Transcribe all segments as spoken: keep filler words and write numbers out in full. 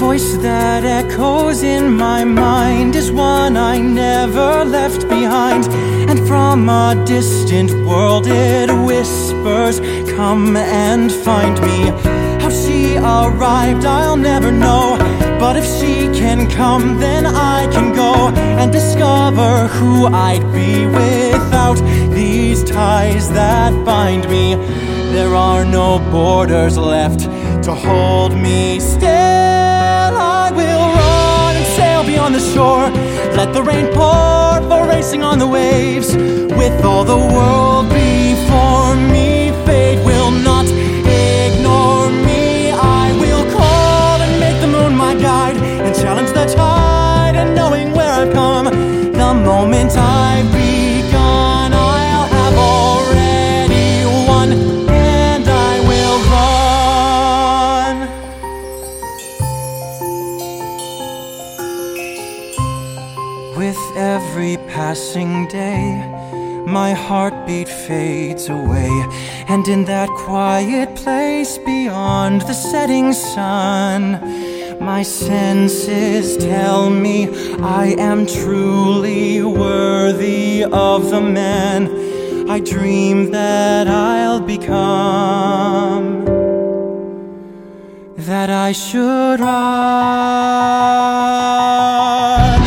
voice that echoes in my mind is one I never left behind. And from a distant world it whispers, come and find me. How she arrived I'll never know, but if she can come then I can go and discover who I'd be without these ties that bind me. There are no borders left to hold me still. I will run and sail beyond the shore, let the rain pour for racing on the waves. With all the world before me, fate will not ignore me. I will call and make the moon my guide and challenge the tide, and knowing where I've come, the moment I've begun, I'll have already won, and I will run. With every passing day, my heartbeat fades away, and in that quiet place beyond the setting sun, my senses tell me I am truly worthy of the man I dream that I'll become, that I should run.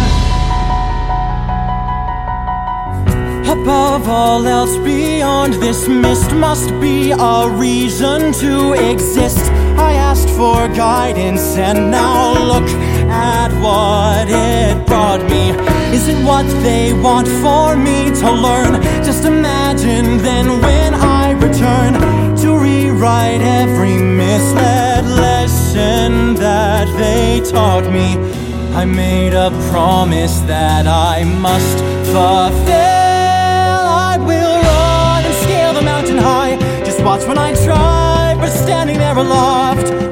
Above all else beyond this mist must be a reason to exist. I asked for guidance and now look at what it brought me. Isn't what they want for me to learn? Just imagine then when I return to rewrite every misled lesson that they taught me. I made a promise that I must fulfill. High, just watch when I try, but standing there aloft,